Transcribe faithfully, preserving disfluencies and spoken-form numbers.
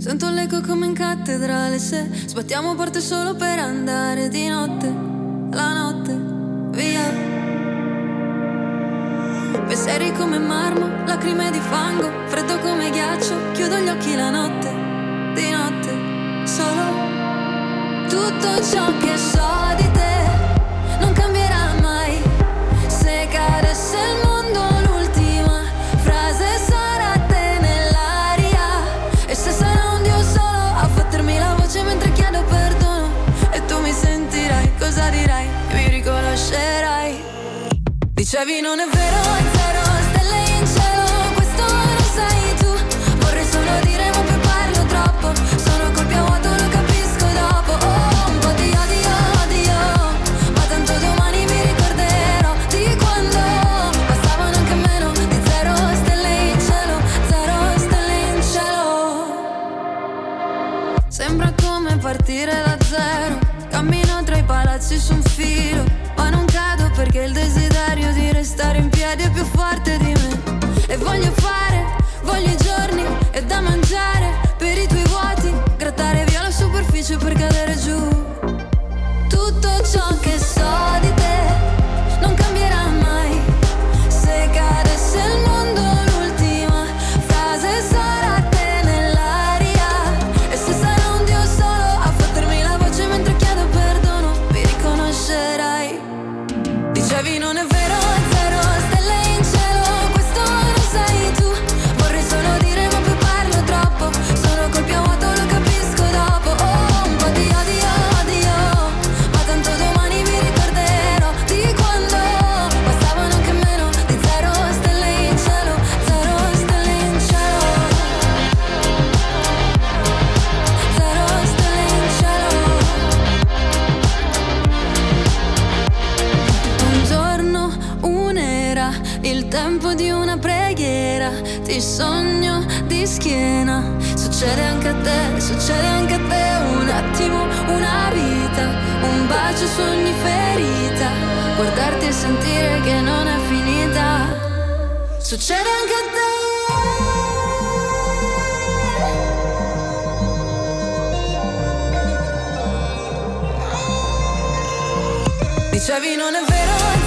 Sento l'eco come in cattedrale, se sbattiamo porte solo per andare di notte, la notte, via. Pensieri come marmo, lacrime di fango, freddo come ghiaccio, chiudo gli occhi la notte, di notte, solo. Tutto ciò che so di te non cambierà mai. Se cadesse il mondo l'ultima frase sarà te nell'aria. E se sarà un Dio solo a fottermi la voce mentre chiedo perdono, e tu mi sentirai, cosa dirai? E mi riconoscerai. Dicevi non è vero, zero stelle in cielo, questo lo sai tu. Vorrei solo dire ma poi parlo troppo, sono colpi a vuoto, lo capisco dopo. Oh, un po' di odio, odio, ma tanto domani mi ricorderò di quando passavano anche meno di zero stelle in cielo, zero stelle in cielo. Sembra come partire da zero, cammino tra i palazzi su un filo, ma non cado perché il desiderio di restare in piedi è più forte di me. E voglio fare, voglio i giorni e da mangiare per i tuoi vuoti, grattare via la superficie per cadere giù. Tutto ciò che so di te non cambierà mai. Se cadesse il mondo l'ultima frase sarà te nell'aria. E se sarà un Dio solo a fottermi la voce mentre chiedo perdono, mi riconoscerai. Dicevi non è vero, zero stelle in cielo, questo lo sai tu. Vorrei solo dire ma poi parlo troppo, sono colpi a vuoto, lo capisco dopo. Oh, un po' di odio, odio, ma tanto domani mi ricorderò di quando passavano anche meno di zero stelle in cielo, zero stelle in cielo, zero stelle in cielo. Un giorno, un'era, il tempo di una preghiera, ti sogno di schiena. Succede anche a te, succede anche a te. Un attimo, una vita, un bacio su ogni ferita, guardarti e sentire che non è finita. Succede anche a te. Dicevi non è vero,